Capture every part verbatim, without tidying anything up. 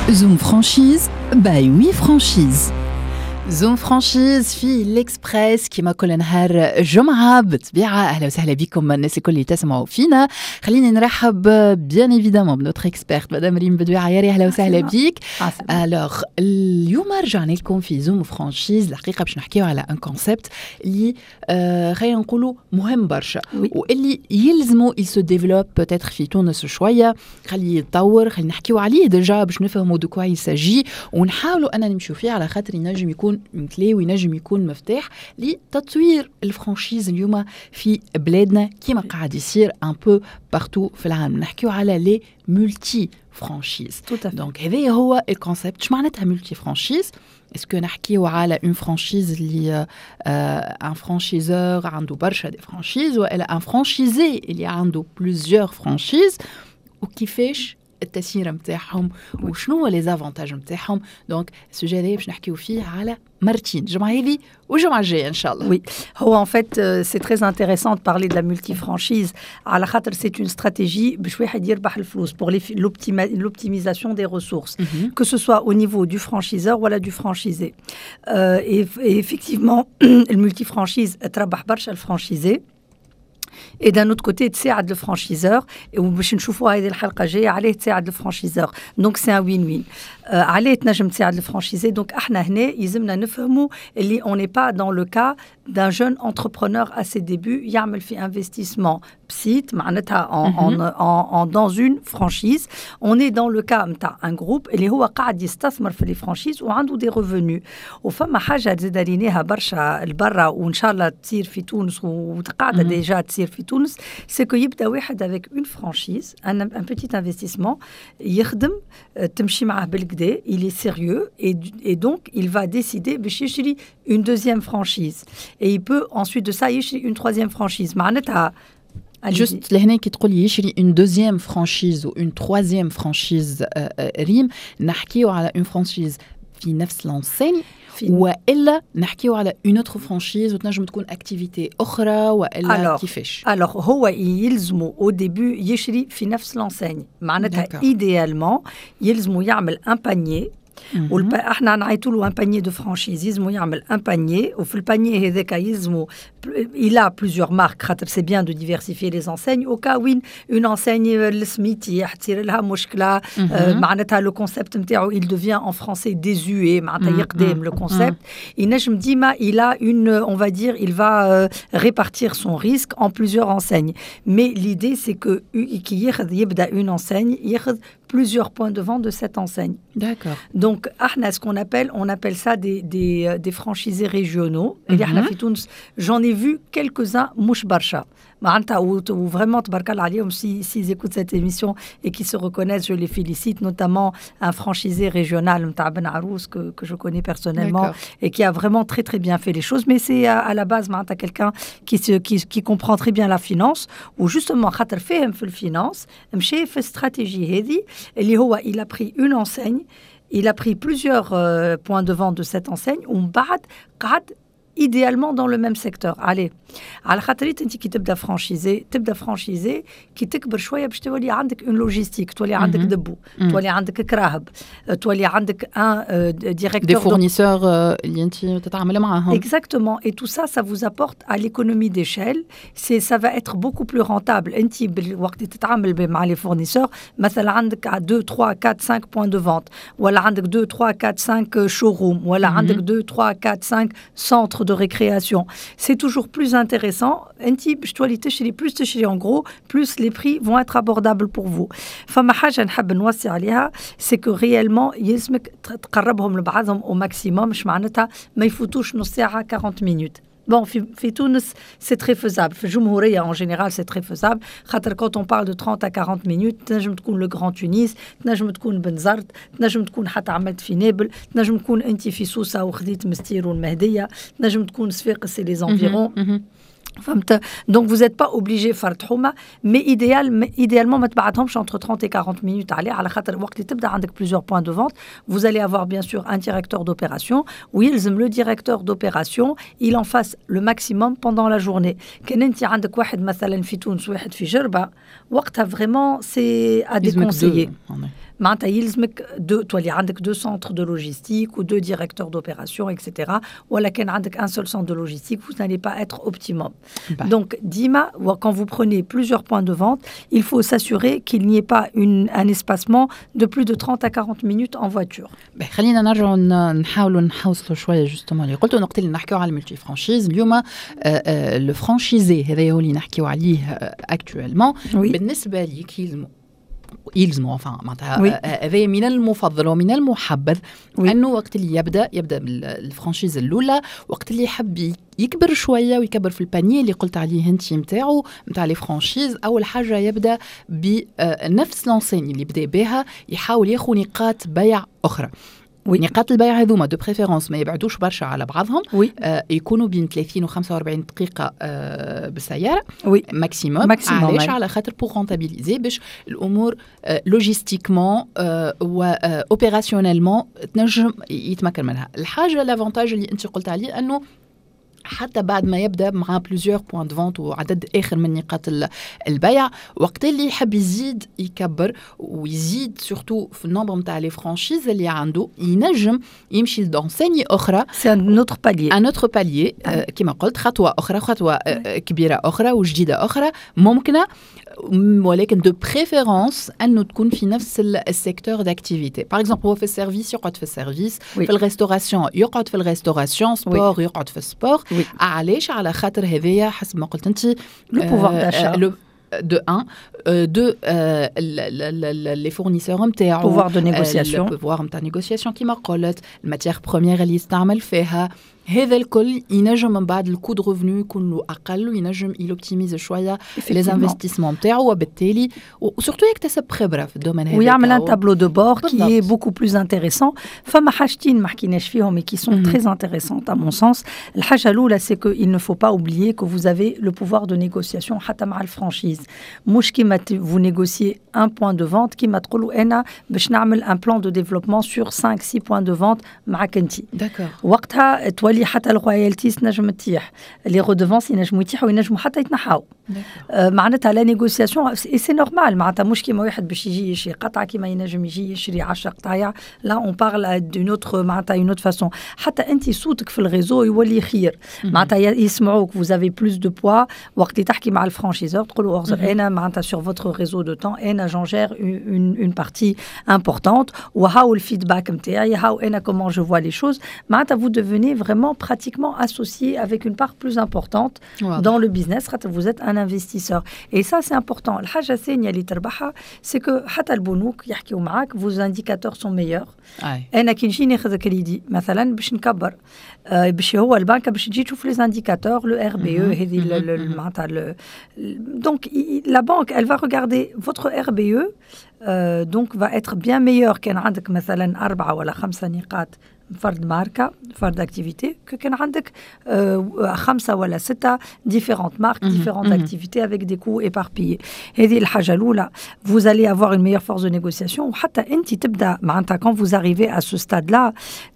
Zoom Franchise by Oui Franchise. زوم فرانشيز في الإكسبريس كما كل نهار جمعة بطبيعة. أهلا وسهلا بكم الناس الكل اللي تسمعوا فينا. خليني نرحب بيان إيفيدامون بنوتر إكسبيرت مدام ريم بدوي عياري. أهلا وسهلا بيك. ألوغ اليوم رجعنا لكم في زوم فرانشيز. الحقيقة باش نحكيو على ان كونسيبت اللي آه خلينا نقولوا مهم برشا واللي يلزموا il se développe peut-être في تونس شوية. خليه يتطور، خلينا نحكيو عليه ديجا باش نفهموا دو كوا يساجي ونحاولوا أننا نمشيو فيه على خاطر ينجم يكون كلي وينجم يكون مفتاح لتطوير الفرانشيز اليوم في بلادنا كما قاعد يصير ان بو بارتو في العالم. نحكيو على لي مولتي فرانشيز. دونك هذا هو الكونسيبت. اش معناتها مولتي فرانشيز؟ اسكو نحكيو على اون فرانشيز اللي ان فرانشيزور عنده برشا دي فرانشيز ولا ان فرانشيزي اللي عنده بلوزيور فرانشيز وكيفاش التسيير نتاعهم وشنو لي زافونتاج نتاعهم. دونك السوجي هذا باش نحكيو فيه على مرتين، الجمعة هذه والجمعة الجاية إن شاء الله. Oui, en fait euh, c'est très intéressant de parler de la multifranchise. على خاطر c'est une stratégie باش واحد يربح الفلوس pour l'optimisation des ressources, mm-hmm. que ce soit au niveau du franchiseur ou du franchisé. Euh, et, et effectivement, le multifranchise تربح برشا الفرانشيزي. Et d'un autre côté, تساعد le franchiseur. Et باش نشوفوا هذه الحلقة الجاية عليه تساعد le franchiseur. Donc c'est un win-win. Euh, عليه تنجم تساعد le franchisé. Donc احنا هنا يلزمنا نفهموا اللي on n'est pas dans le cas d'un jeune entrepreneur à ses débuts يعمل في investissement بسيط معناتها en, mm-hmm. en, en, en, dans une franchise. On est dans le cas نتاع un groupe اللي هو قاعد يستثمر في les franchises وعنده des revenus. وفما حاجة زاد ريناها برشا لبرا وإن شاء الله تصير في تونس وقاعدة mm-hmm. ديجا تصير في تونس. C'est que يبدأ واحد avec une franchise, un, un petit investissement, يخدم تمشي معه بالكدا, il est sérieux et, et donc il va décider باش يشري une deuxième franchise. Et il peut ensuite de ça يشري une troisième franchise. معناتها juste لهنا كي تقول يشري une deuxième franchise ou une troisième franchise ريم نحكيو على une franchise في نفس l'enseigne وإلا نحكيو على une autre franchise وتنجم تكون activité أخرى وإلا كيفاش؟ Alors هو يلزمو au début يشري في نفس l'enseigne. معناتها idéalement يلزمو يعمل un panier. والب... احنا نعيطوا له ان بانيي دو فرانشيز. يلزمو يعمل ان بانيي وفي البانيي هذاك يلزمو il a plusieurs marques خاطر c'est bien de diversifier les enseignes au cas où une enseigne السميتي تصير لها مشكله معناتها لو كونسيبت نتاعو il devient en français désuet معناتها يقدم لو كونسيبت ينجم ديما il a une on va dire il va euh, répartir son risque en plusieurs enseignes. Mais l'idée c'est que كي ياخذ يبدا une enseigne ياخذ plusieurs points de vente de cette enseigne. D'accord. Donc, ce qu'on appelle, on appelle ça des, des, des franchisés régionaux. Mm-hmm. J'en ai vu quelques-uns, mouch barcha. Ou vraiment, s'ils si, si écoutent cette émission et qui se reconnaissent, je les félicite, notamment un franchisé régional, Ben Arouz, que, que je connais personnellement. D'accord. Et qui a vraiment très très bien fait les choses. Mais c'est à, à la base, quelqu'un qui, se, qui, qui comprend très bien la finance, ou justement, khater fahem fil finance, mché fait stratégie hedi, il a pris une enseigne, il a pris plusieurs euh, points de vente de cette enseigne, ou bad, qad, idéalement dans le même secteur. Allez, على خاطريت انت كي تبدا فرانشيزي تبدا فرانشيزي كي تكبر شويه باش تولي عندك اون لوجيستيك, تولي عندك دبو, تولي عندك كراهب, تولي عندك ان ديريكتور دي فورنيسور اللي انت تتعامل معاهم. Exactement. Et tout ça, ça vous apporte à l'économie d'échelle. C'est, ça va être beaucoup plus rentable. انت بالوقت تتعامل مع les fournisseurs, مثلا عندك deux, trois, quatre, cinq points de vente, ولا عندك deux, trois, quatre, cinq showrooms, ولا عندك deux, trois, quatre, cinq centres de récréation. C'est toujours plus intéressant. Je dois les tâcher plus tâcher en gros, plus les prix vont être abordables pour vous. فما حاجة نحب نوصي عليها, c'est que réellement يلزمك تقربهم لبعضهم au maximum. مش معناتها ما يفوتوش نص ساعة quarante minutes. Bon, في تونس c'est très faisable. في الجمهورية en général c'est très faisable. خاطر quand on parle de trente à quarante minutes تنجم تكون le Grand Tunis, تنجم تكون بنزرت, تنجم تكون حتى عملت في نابل, تنجم تكون أنت في سوسة وخذيت مستير والمهدية, تنجم تكون صفاقس et les environs. Donc vous n'êtes pas obligé de faire trauma, mais idéal, mais idéalement ما تبعتهمش entre trente et quarante minutes عليه على خاطر وقت اللي تبدا عندك plusieurs points de vente. Vous allez avoir bien sûr un directeur d'opération où يلزم le directeur d'opération il en fasse le maximum pendant la journée. كان انت عندك واحد مثلا في تونس واحد في جربة وقتها vraiment c'est à déconseiller. معناتها يلزمك دو تولي عندك deux centres de logistique ou deux directeurs d'opération et cetera ولا كان عندك un seul centre de logistique vous n'allez pas être optimum. Bah. Donc ديما quand vous prenez plusieurs points de vente il faut s'assurer qu'il n'y ait pas une un espacement de plus de trente à quarante minutes en voiture. bah خلينا نرجعوا نحاولوا نحوصلوا شويه justement اللي قلتوا نقطه اللي نحكيو على الملتي فرانشيز اليوم لو فرانشيزي هذا هو اللي نحكيو عليه اكطوالمون بالنسبه لي كيلزمو يلزموا enfin معناتها هذا من المفضل ومن المحبذ oui. انه وقت اللي يبدا يبدا بالفرانشيز الاولى وقت اللي يحب يكبر شويه ويكبر في البانيه اللي قلت عليه انت نتاعو نتاع لي فرانشيز اول حاجه يبدا بنفس لونسين اللي بدا بها يحاول ياخذ نقاط بيع اخرى وي. نقاط البيع هذوما دو بريفيرونس ما يبعدوش برشا على بعضهم آه يكونوا بين ثلاثين و خمسة وأربعين دقيقه آه بالسياره ماكسيموم علاش على خاطر بور رونتابيليزي باش الامور آه لوجيستيكمون آه و اوبيراسيونيلمون تنجم يتمكن منها. الحاجه لافونتاج اللي انت قلت عليه انه حتى بعد ما يبدا مع بليزيور بوين دو فونت وعدد اخر من نقاط البيع وقت اللي يحب يزيد يكبر ويزيد سورتو في النومبر نتاع لي فرانشيز اللي عنده ينجم يمشي لدونسيني اخرى سي ان اوتر باليي ان اوتر باليي كما قلت خطوه اخرى خطوه آه كبيره اخرى وجديده اخرى ممكنه ولكن دو بريفيرونس انه تكون في نفس السيكتور داكتيفيتي. باغ اكزومبل هو في السيرفيس يقعد في السيرفيس في الريستوراسيون يقعد في الريستوراسيون سبور يقعد في السبور علاش على خاطر هذايا حسب ما قلت انت لو بوفوار داشا de un, euh, de euh, les fournisseurs نتاعو pouvoir de négociation le pouvoir نتاع négociation كما قلت الماتيير بروميير اللي يستعمل فيها هذا الكل ينجم من بعد الكو دو ريفونو يكون له اقل وينجم يلوبتيميز شويه لي انفستيسمون نتاعو وبالتالي وسورتو يكتسب خبره في الدومين هذا ويعمل ان تابلو دو بور كي بوكو بلوز انتريسون. فما حاجتين ما حكيناش فيهم كي سون تري انتريسونت ا مون سونس. الحاجه الاولى سي كو il ne faut pas oublier que vous avez le pouvoir de négociation حتى مع الفرانشيز مش كيما vous négociez un point de vente كيما تقولوا انا باش نعمل un plan de développement sur cinq six points de vente معك انت وقتها اللي حتى الرويالتيز نجم تطيح لي رودوفونس ينجموا يطيحوا وينجموا حتى يتنحاو آه معناتها لا نيغوسياسيون اي سي نورمال معناتها مش كيما واحد باش يجي يشري قطعه كيما ينجم يجي يشري عشرة قطايع لا اون بارل دون اوتر معناتها اون اوتر فاسون حتى انت صوتك في الريزو يولي خير معناتها يسمعوك vous avez plus de poids وقت اللي تحكي مع الفرانشيزور تقولوا اغزر انا معناتها sur votre réseau de temps انا j'en gère une une partie importante وهاو الفيدباك نتاعي هاو انا comment je vois les choses معناتها vous devenez vraiment pratiquement associé avec une part plus importante wow. dans le business. Vous êtes un investisseur. Et ça, c'est important. الحاجة الثانية اللي تربحها c'est que حتى البنوك يحكيوا معاك vos indicateurs sont meilleurs. أنا كي نجي ناخذ كريدي مثلا باش نكبر باش هو البنك باش تجي تشوف les indicateurs le R B E هذه معناتها donc la banque elle va regarder votre R B E euh, donc va être bien meilleur كان عندك مثلا أربعة ولا خمسة نقاط فرد ماركة فرد اكتيفيتي كان عندك آه خمسة ولا ستة différentes marques différentes activités avec des coûts éparpillés. هذه الحاجة الأولى vous allez avoir une meilleure force de négociation وحتى أنت تبدأ معناتها quand vous arrivez à ce stade là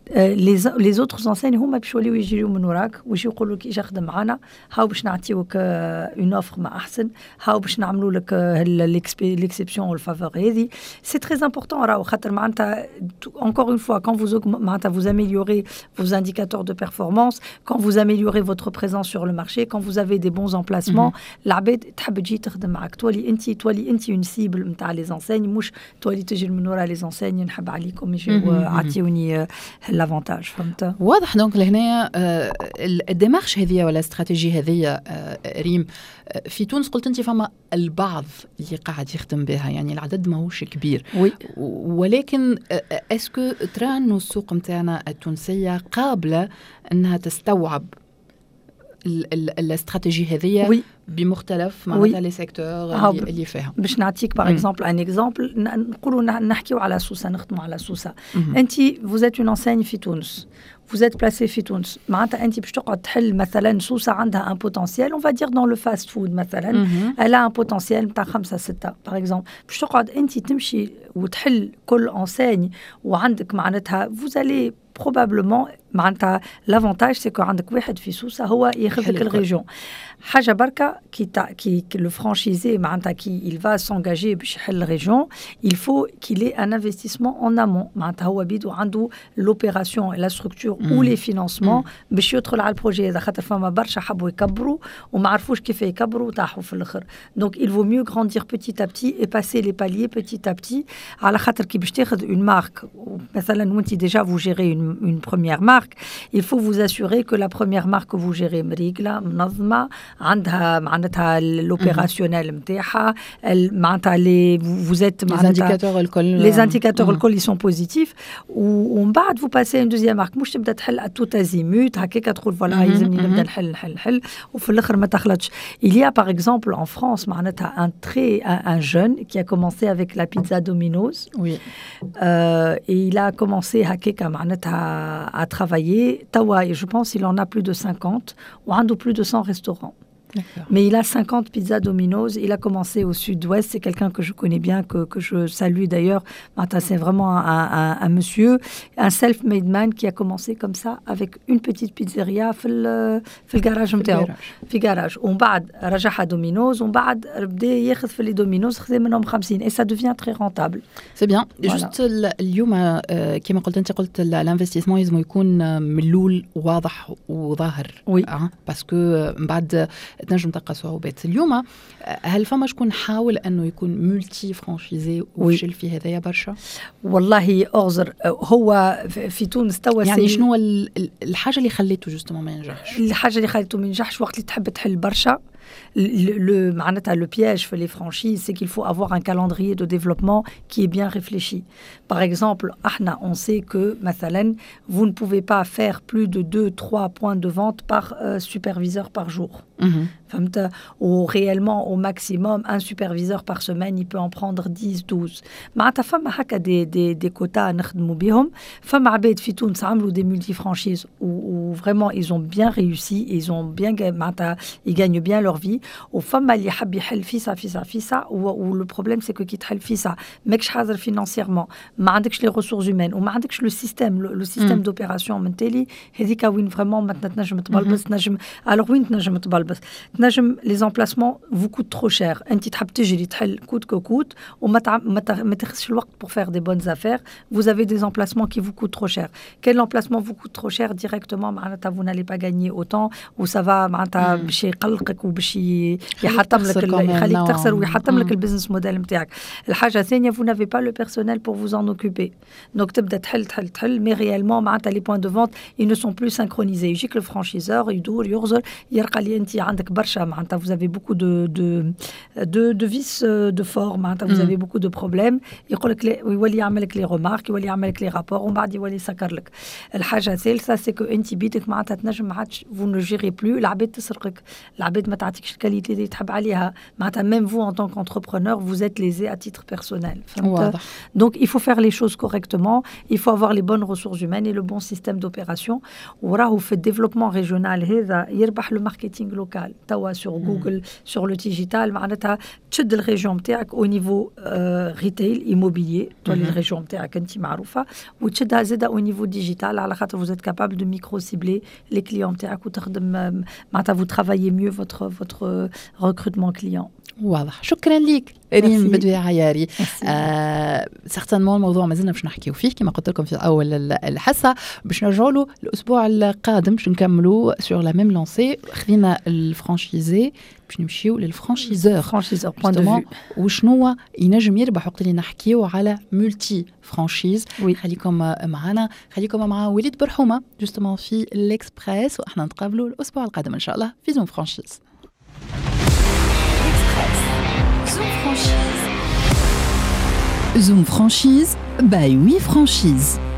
les les autres enseignes هما باش يوليو يجريو من وراك واش يقولوا لك ايش خدم معنا هاو باش نعطيوك اون اوفر ما احسن هاو باش نعملوا لك ليكسيبسيون والفافور هذه سي تري امبورطون راهو خاطر معناتها encore une fois quand vous معناتها vous améliorez vos indicateurs de performance quand vous améliorez votre présence sur le marché quand vous avez des bons emplacements العباد تحب تجي تخدم معك تولي انت تولي انت اون سيبل نتاع لي انسيني مش تولي تجي من ورا لي انسيني نحب عليكم يجيو عطيوني لافونتاج فهمت واضح. دونك لهنا الديمارش هذه ولا استراتيجي هذه ريم في تونس قلت انت فما البعض اللي قاعد يخدم بها يعني العدد ماهوش كبير وي. ولكن اسكو ترى انه السوق نتاعنا التونسيه قابله انها تستوعب الاستراتيجي هذه وي. بمختلف معناتها لي سيكتور اللي فيها باش نعطيك باغ اكزومبل ان اكزومبل نقولوا نحكيو على سوسه نخدموا على سوسه انت vous êtes une enseigne في تونس vous êtes placé في تونس معناتها انت باش تقعد تحل مثلا سوسه عندها ان بوتنسيال on va dire dans le fast food مثلا elle a un potentiel نتاع خمسة ستة باغ اكزومبل باش تقعد انت تمشي وتحل كل enseigne وعندك معناتها vous allez probablement معناتها لافونتاج سيكو عندك واحد في سوسه هو ياخذ لك الريجيون حاجه بركه كي تا كي لو فرانشيزي معناتها كي il va s'engager باش يحل الريجيون il faut qu'il ait un investissement en amont معناتها هو بيدو عنده l'opération et la structure mm. ou les financements mm. باش يدخل على البروجي هذا خاطر فما برشا حبوا يكبروا وما عرفوش كيف يكبروا وطاحوا في الاخر donc il vaut mieux grandir petit à petit et passer les paliers petit à petit على خاطر كي باش تاخذ une marque مثلا وانت déjà vous gérez une, une première marque il faut vous assurer que la première marque que vous gérez مريقله منظمه عندها معناتها l'opérationnel نتاعها معناتها les vous êtes les indicateurs الكل les indicateurs الكل ils sont positifs ومن بعد vous passez une deuxième marque مش تبدا تحل à tout azimut هكاك تقول فوالا يلزمني نبدا نحل نحل نحل وفي الاخر ما تخلطش. Il y a par exemple en France معناتها un très un, un jeune qui a commencé avec la pizza Domino's. Oui. Euh, et il a commencé هكاك معناتها à travailler توا je pense il en a plus de cinquante وعنده plus de cent restaurants. D'accord. Mais il a cinquante pizzas Domino's. Il a commencé au sud-ouest. C'est quelqu'un que je connais bien, que, que je salue d'ailleurs. C'est vraiment un, un, un monsieur, un self-made man qui a commencé comme ça avec une petite pizzeria في الجراج نتاعو في garage. ومن بعد رجعها دومينوز ومن بعد بدا ياخذ في لي دومينوز خذ منهم خمسين et ça devient très rentable. C'est bien. Voilà. Juste اليوم كما قلت أنت قلت l'investissement لازم يكون ملول واضح وظاهر. Oui. Parce que من بعد تنجم تلقى صعوبات. اليوم هل فما شكون حاول انه يكون ملتي فرانشيزي وفشل في هذايا برشا؟ والله اغزر هو في تونس توا يعني شنو الحاجه اللي خليته جوستومون ما ينجحش؟ الحاجه اللي خليته ما ينجحش وقت اللي تحب تحل برشا le, le, le piège pour les franchises, c'est qu'il faut avoir un calendrier de développement qui est bien réfléchi. Par exemple, on sait que مثلا, vous ne pouvez pas faire plus de deux trois points de vente par euh, superviseur par jour. Mm-hmm. Ou réellement, au maximum, un superviseur par semaine, il peut en prendre dix douze. معناتها فما هكا des, des, des quotas نخدموا بهم. فما عباد في تونس عملوا des multifranchises où, où vraiment ils ont bien réussi, ils ont bien معناتها ils gagnent bien leur vie. وفما اللي حب يحل فيسا فيسا فيسا و le problème c'est que كي تحل فيسا ماكش حاضر financièrement ما عندكش les ressources humaines وما عندكش le système le, le système mm. d'opération من تالي هذيك وين vraiment ما تنجم تبلبس تنجم alors وين تنجم تبلبس تنجم les emplacements vous coûtent trop cher انت تحب تجري تحل كوت كوت وما تع... ما تاخذش الوقت pour faire des bonnes affaires vous avez des emplacements qui vous coûtent trop cher quel emplacement vous coûte trop cher directement معناتها vous n'allez pas gagner autant ou ça va معناتها باش يقلقك وباش يحطم لك يخليك تخسر ويحطم لك البزنس موديل نتاعك. الحاجه الثانيه vous n'avez pas le personnel pour vous en occuper donc تبدا تحل تحل تحل mais réellement معناتها les points de vente ils ne sont plus synchronisés يجيك le franchiseur يدور يغزر يرقى لي انت عندك برشا معناتها vous avez beaucoup de de de de vices de forme معناتها vous avez beaucoup de problèmes يقول لك يولي يعمل لك لي ريمارك يولي يعمل لك لي رابور ومن بعد يولي يسكر لك. الحاجه الثالثه c'est que انت بيدك معناتها تنجم ما عادش vous ne gérez plus العباد تسرقك العباد ما تعطيكش الكاليتي اللي تحب عليها معناتها même vous en tant qu'entrepreneur vous êtes lésé à titre personnel. Donc il faut faire les choses correctement, il faut avoir les bonnes ressources humaines et le bon système d'opération. وراهو في الديفلوبمون ريجيونال هذا يربح le marketing local توا sur Google sur le digital معناتها تشد الريجيون نتاعك au niveau ريتيل immobilier تولي الريجيون نتاعك انت معروفه وتشدها زاده au niveau digital على خاطر vous êtes capable de micro cibler les clients نتاعك وتخدم معناتها vous travaillez mieux votre votre recrutement client. واضح. شكرا لك ريم بدوي عياري. سيغتانمون الموضوع مازلنا باش نحكيو فيه كما قلت لكم في اول الحصه باش نرجعوا له الاسبوع القادم باش نكملوا سور لا ميم لونسي. خذينا الفرانشيزي باش نمشيو للفرانشيزور فرانشيزور بوين دو فيو وشنو ينجم يربح وقت اللي نحكيو على ملتي فرانشيز. خليكم معنا خليكم مع وليد برحومه جوستومون في الاكسبريس واحنا نتقابلوا الاسبوع القادم ان شاء الله في زوم فرانشيز. Zoom Franchise. Zoom Franchise by oui Franchise.